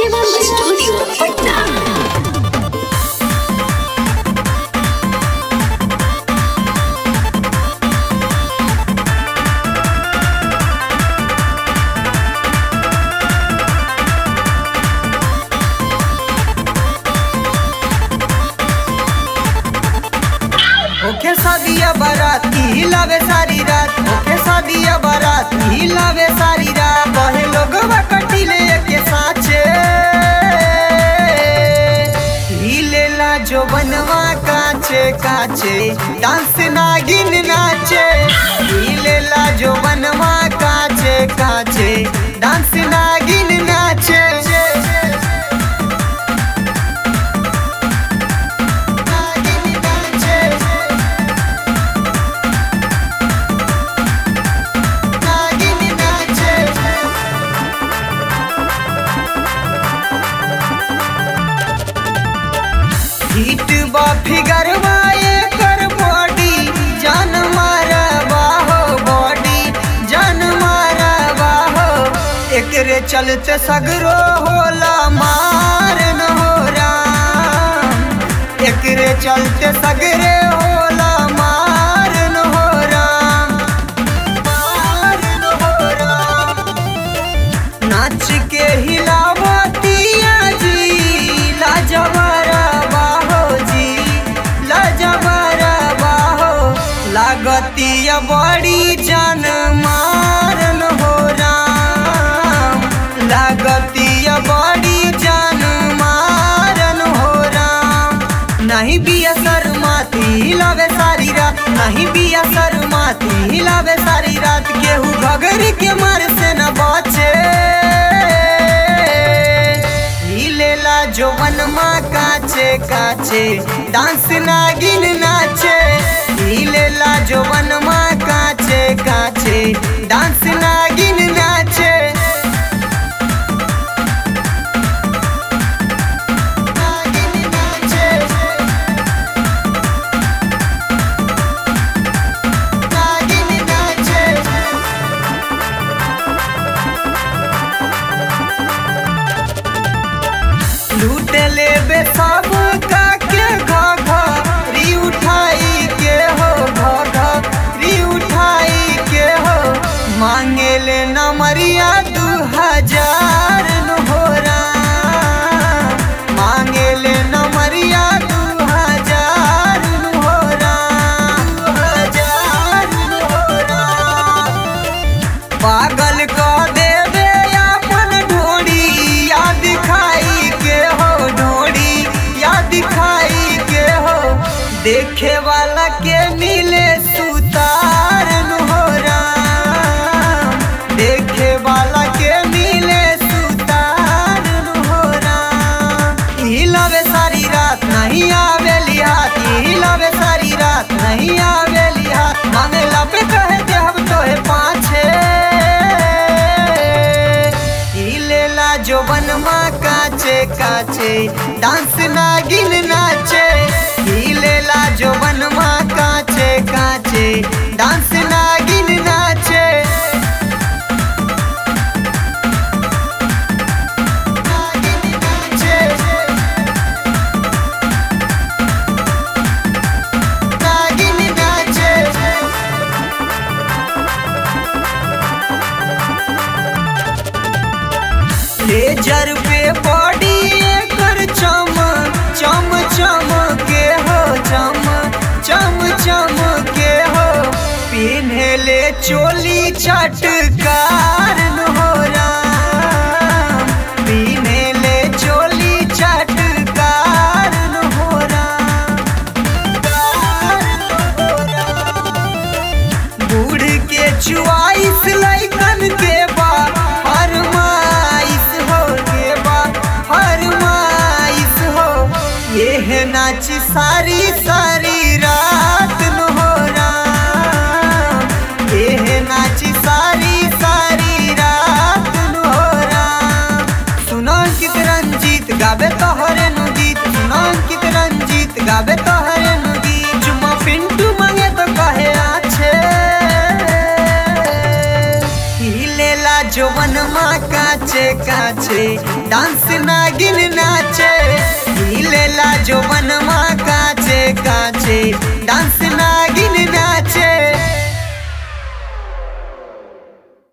Shivam studio Patna. Okay शादिया बारात हिलावे सारी रात। ओके शादिया बारात हिलावे सारी रात। कहे लोगवा कटिले के साचे हिलेला जो बनवा काचे काचे डांस नागिन नाचे। हिलेला जो बनवा काचे काचे डांस नागिन नाचे। हिट बा फिगरवा एकर बॉडी जान मारवा हो बॉडी जान मारवा हो। एकरे चलते सगरो होला मार न हो राम। एकरे चलते सगरे होला मार न हो राम। मार न हो राम। नाच के हिलावतिया जी लाजवारा लागतिया बड़ी जान मारन हो राम। लागतिया बड़ी जान मारन हो राम। नहीं बिया शर्माती हिलावे सारी रात। नहीं बिया शर्माती हिलावे सारी रात। केहू घगरी के मार से न बचे। हिलेला जो बनवा काचे काचे डांस नागिन नाचे। हिलेला जो बनवा काचे काचे डांस नागिन नाचे। नागिन नाचे। नागिन नाचे। लूट ले बे सब का के घघरी उठाई के हो घघरी उठाई के हो। मांगे ले नमरिया 2000 न हो राम। मांगे ले नमरिया 2000 न हो राम। 2000 न हो राम। पागल कह देवे अपन ढोड़ी या दिखाई के हो ढोड़ी या दिखाई के हो। देखे वाला के मिले सुतार न हो राम। देखे वाला के मिले सुतार न हो राम। हिलावे सारी रात नहीं आवेली हाथ। हिलावे सारी रात नहीं आवेली हाथ। मांगला पे कहे दे हम तोहे पाछे। हिलेला जो बनवा काचे काचे डांस नागिन नाचे। हिलेला जो बनवा काचे काचे डांस नागिन नाचे। नागिन नाचे। नागिन नाचे। लेजर पे बॉडी एकर चम चम चम के हो चम चम चम के हो। पिन्हले चोली चटकार न हो राम। पिन्हले चोली चटकार न हो राम। बूढ़ के चुआइस लैकन के बा फरमाइश हो के बा फरमाइश हो। ये नाची सारी सारी रात न हो राम। ये नाची सारी सारी रात न हो राम। सुनो कित रंजीत गावे तोहरे नु गीत। सुनो कित रंजीत गावे तोहरे नु गीत। चुम्मा पिंटू मांगे तो कहे आछे। हिलेला जो मन मा काचे काचे डांस नागिन नाचे।